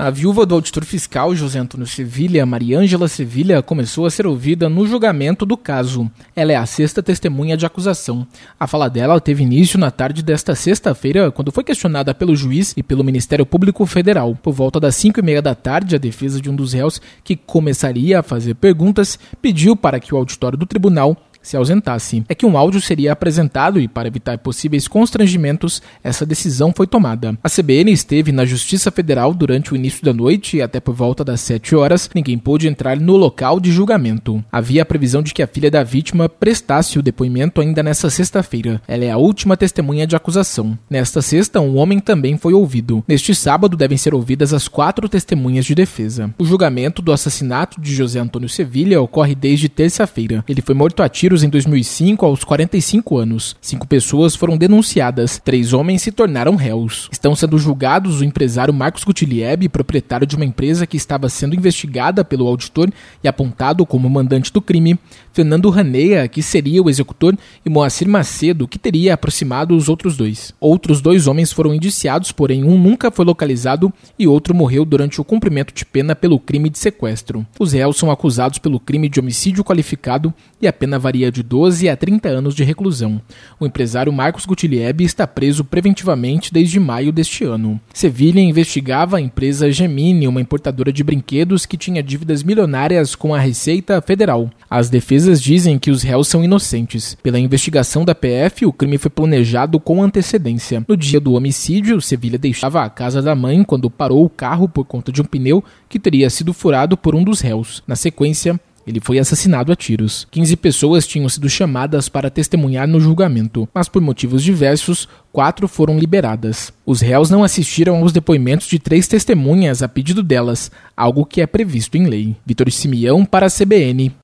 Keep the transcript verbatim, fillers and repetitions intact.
A viúva do auditor fiscal José Antônio Sevilha, Mariângela Sevilha, começou a ser ouvida no julgamento do caso. Ela é a sexta testemunha de acusação. A fala dela teve início na tarde desta sexta-feira, quando foi questionada pelo juiz e pelo Ministério Público Federal. Por volta das cinco e meia da tarde, a defesa de um dos réus, que começaria a fazer perguntas, pediu para que o auditório do tribunal se ausentasse. É que um áudio seria apresentado e, para evitar possíveis constrangimentos, essa decisão foi tomada. A C B N esteve na Justiça Federal durante o início da noite e até por volta das sete horas, ninguém pôde entrar no local de julgamento. Havia a previsão de que a filha da vítima prestasse o depoimento ainda nesta sexta-feira. Ela é a última testemunha de acusação. Nesta sexta, um homem também foi ouvido. Neste sábado, devem ser ouvidas as quatro testemunhas de defesa. O julgamento do assassinato de José Antônio Sevilha ocorre desde terça-feira. Ele foi morto a tiros em dois mil e cinco, aos quarenta e cinco anos. Cinco pessoas foram denunciadas. Três homens se tornaram réus. Estão sendo julgados o empresário Marcos Gutilieb, proprietário de uma empresa que estava sendo investigada pelo auditor e apontado como mandante do crime, Fernando Raneia, que seria o executor, e Moacir Macedo, que teria aproximado os outros dois. Outros dois homens foram indiciados, porém um nunca foi localizado e outro morreu durante o cumprimento de pena pelo crime de sequestro. Os réus são acusados pelo crime de homicídio qualificado e a pena varia de doze a trinta anos de reclusão. O empresário Marcos Gutilieb está preso preventivamente desde maio deste ano. Sevilha investigava a empresa Gemini, uma importadora de brinquedos que tinha dívidas milionárias com a Receita Federal. As defesas dizem que os réus são inocentes. Pela investigação da P F, o crime foi planejado com antecedência. No dia do homicídio, Sevilha deixava a casa da mãe quando parou o carro por conta de um pneu que teria sido furado por um dos réus. Na sequência, ele foi assassinado a tiros. quinze pessoas tinham sido chamadas para testemunhar no julgamento, mas por motivos diversos, quatro foram liberadas. Os réus não assistiram aos depoimentos de três testemunhas a pedido delas, algo que é previsto em lei. Vitor Simeão para a C B N.